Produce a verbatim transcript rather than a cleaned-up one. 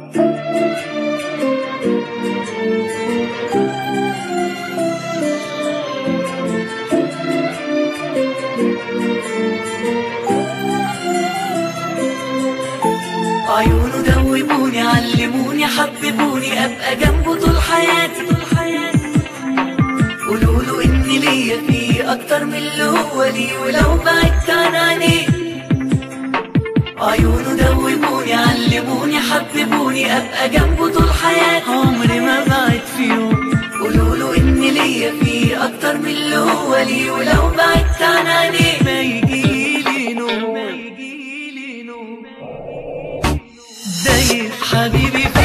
عيونه دوبوني علموني حببوني ابقى جنبه طول حياتي. قولوله ان ليا فيه اكتر من اللي هو ليه ولو بعدت عن عينيه. عيونه دوبوني علموني حببوني ابقى جنبه طول حياتي. عمري ما بعد فيهم. قولوله ان ليا فيه اكتر من اللي هو ليه ولو بعدت عن عينيه. ما يجيلي نوم، ما يجيلي نوم. دايب حبيبي